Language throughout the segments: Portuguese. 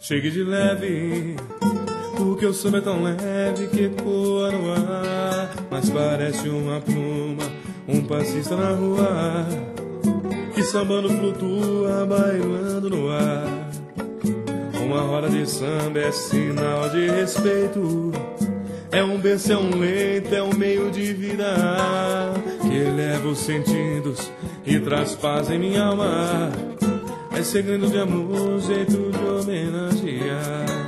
Chegue de leve, porque o samba é tão leve que ecoa no ar, mas parece uma pluma, um passista na rua, que sambando flutua, bailando no ar. Uma roda de samba é sinal de respeito, é um berço, é um leito, é um meio de vida, que eleva os sentidos e traz paz em minha alma. É segredo de amor, jeito de homenagear.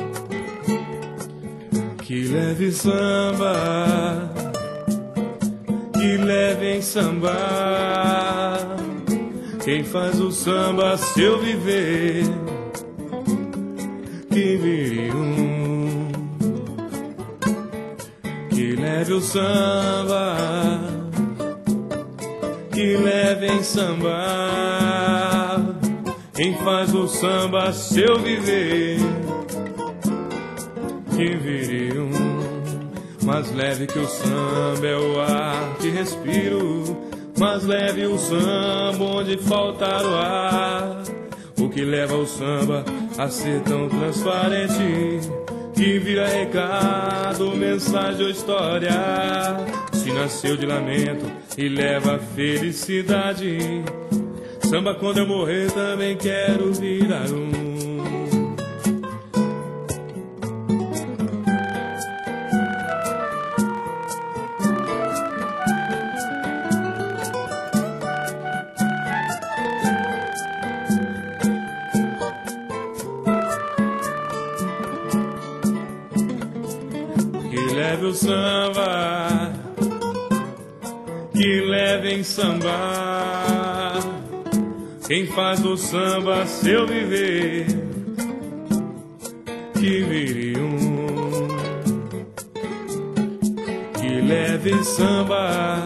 Que leve samba, que leve em samba, quem faz o samba seu viver, que vire um. Que leve o samba, que leve em samba, quem faz o samba seu viver, que vire um. Mais leve que o samba é o ar que respiro, mais leve o samba onde faltar o ar. O que leva o samba a ser tão transparente, que vira recado, mensagem ou história. Se nasceu de lamento e leva felicidade, samba quando eu morrer também quero virar um. Que leve o samba, que leve em samba, quem faz do samba seu viver, que vire um. Que leve em samba,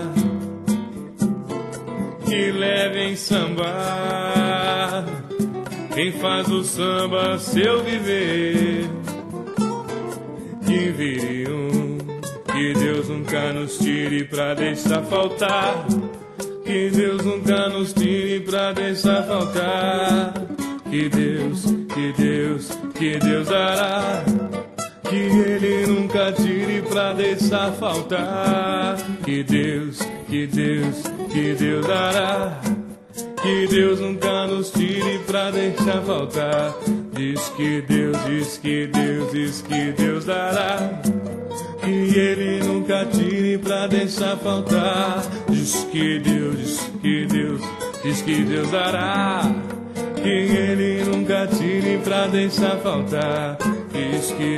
que leve em samba, quem faz do samba seu viver, que vire um. Que Deus nunca nos tire pra deixar faltar, que Deus nunca nos tire pra deixar faltar. Que Deus dará, que Ele nunca tire pra deixar faltar. Que Deus dará, que Deus nunca nos tire pra deixar faltar. Diz que Deus dará, que Ele nunca tire pra deixar faltar. Diz que Deus dará, que Ele nunca tire pra deixar faltar. Diz que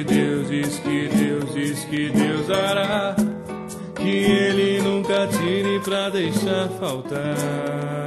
Deus dará, que Ele nunca tire pra deixar faltar.